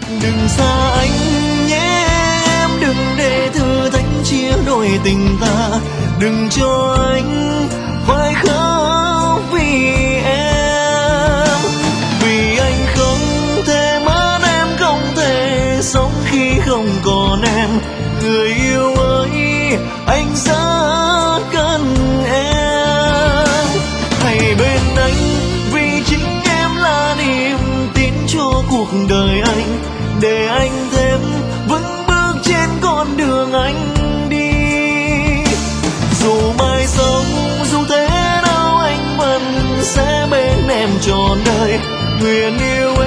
Đừng xa anh nhé em, đừng để thử thách chia đôi tình ta, đừng cho anh phải khóc vì em. Vì anh không thể mất em, không thể sống khi không còn em. Người yêu ơi, anh rất cần em. Hãy bên anh vì chính em là niềm tin cho cuộc đời anh, để anh thêm vững bước trên con đường anh đi. Dù mai sống dù thế nào anh vẫn sẽ bên em trọn đời. Nguyện yêu